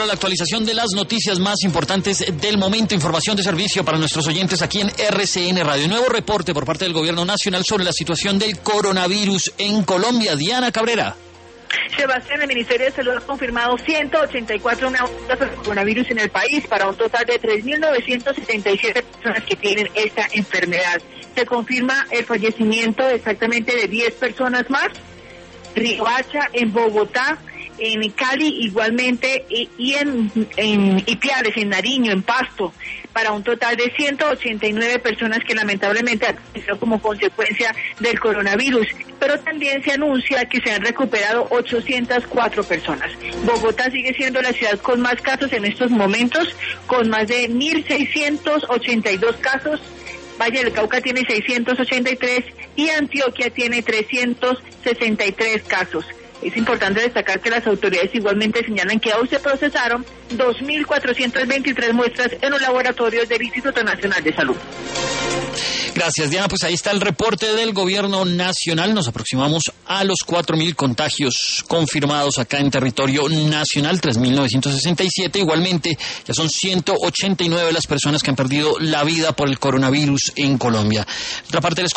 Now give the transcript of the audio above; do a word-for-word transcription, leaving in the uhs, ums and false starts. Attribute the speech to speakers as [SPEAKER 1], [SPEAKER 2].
[SPEAKER 1] La actualización de las noticias más importantes del momento, información de servicio para nuestros oyentes aquí en R C N Radio. Nuevo reporte por parte del Gobierno Nacional sobre la situación del coronavirus en Colombia. Diana Cabrera.
[SPEAKER 2] Sebastián, el Ministerio de Salud ha confirmado ciento ochenta y cuatro nuevos casos de coronavirus en el país para un total de tres mil novecientos setenta y siete personas que tienen esta enfermedad. Se confirma el fallecimiento exactamente de diez personas más. Riohacha, en Bogotá, en Cali igualmente y, y en, en Ipiales, en Nariño, en Pasto, para un total de ciento ochenta y nueve personas que lamentablemente han fallecido como consecuencia del coronavirus, pero también se anuncia que se han recuperado ochocientas cuatro personas. Bogotá sigue siendo la ciudad con más casos en estos momentos, con más de mil seiscientos ochenta y dos casos. Valle del Cauca tiene seiscientos ochenta y tres y Antioquia tiene trescientos sesenta y tres casos. Es importante destacar que las autoridades igualmente señalan que hoy se procesaron dos mil cuatrocientas veintitrés muestras en los laboratorios del Instituto Nacional de Salud.
[SPEAKER 1] Gracias, Diana. Pues ahí está el reporte del Gobierno Nacional. Nos aproximamos a los cuatro mil contagios confirmados acá en territorio nacional, tres mil novecientos sesenta y siete. Igualmente, ya son ciento ochenta y nueve las personas que han perdido la vida por el coronavirus en Colombia. Otra parte, les